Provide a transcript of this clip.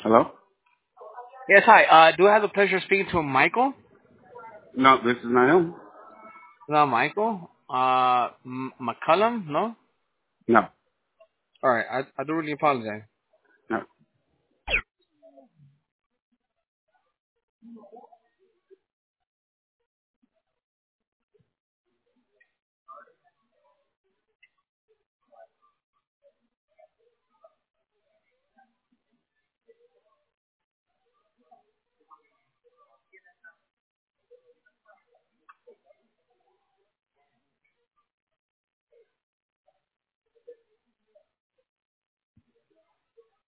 Hello? Yes, hi. Do I have the pleasure of speaking to Michael? No, this is not him. No, Michael. McCullum? No. No. All right. I do really apologize.